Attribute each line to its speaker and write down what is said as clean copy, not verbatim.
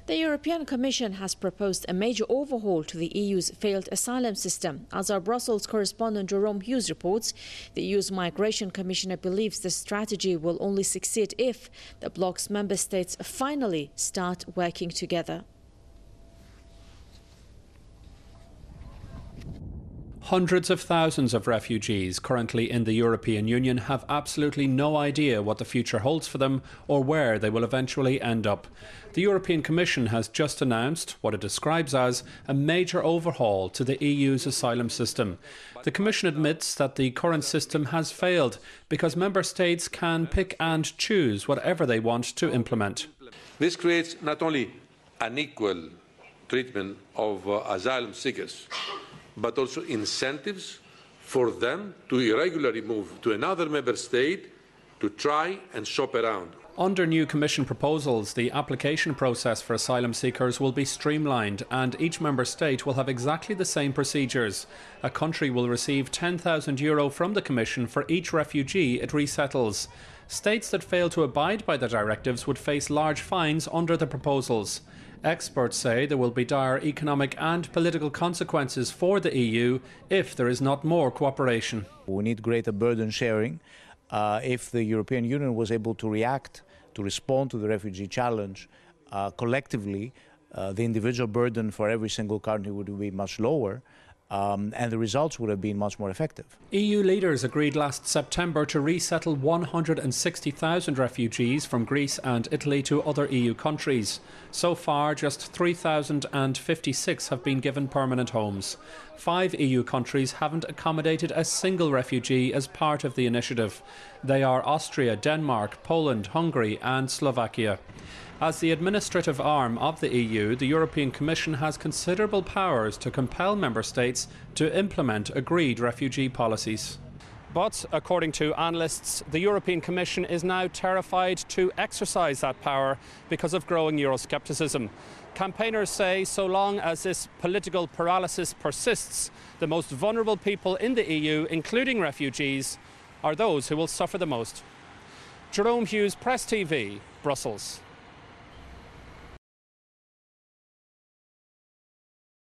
Speaker 1: The European Commission has proposed a major overhaul to the EU's failed asylum system. As our Brussels correspondent Jerome Hughes reports, the EU's Migration Commissioner believes the strategy will only succeed if the bloc's member states finally start working together.
Speaker 2: Hundreds of thousands of refugees currently in the European Union have absolutely no idea what the future holds for them or where they will eventually end up. The European Commission has just announced what it describes as a major overhaul to the EU's asylum system. The Commission admits that the current system has failed because member states can pick and choose whatever they want to implement.
Speaker 3: This creates not only unequal treatment of asylum seekers, but also incentives for them to irregularly move to another member state to try and shop around.
Speaker 2: Under new Commission proposals, the application process for asylum seekers will be streamlined and each member state will have exactly the same procedures. A country will receive €10,000 from the Commission for each refugee it resettles. States that fail to abide by the directives would face large fines under the proposals. Experts say there will be dire economic and political consequences for the EU if there is not more cooperation.
Speaker 4: We need greater burden sharing. If the European Union was able to respond to the refugee challenge collectively, the individual burden for every single country would be much lower. And the results would have been much more effective.
Speaker 2: EU leaders agreed last September to resettle 160,000 refugees from Greece and Italy to other EU countries. So far, just 3,056 have been given permanent homes. 5 EU countries haven't accommodated a single refugee as part of the initiative. They are Austria, Denmark, Poland, Hungary and Slovakia. As the administrative arm of the EU, the European Commission has considerable powers to compel member states to implement agreed refugee policies. But, according to analysts, the European Commission is now terrified to exercise that power because of growing Euroscepticism. Campaigners say so long as this political paralysis persists, the most vulnerable people in the EU, including refugees, are those who will suffer the most. Jerome Hughes, Press TV, Brussels.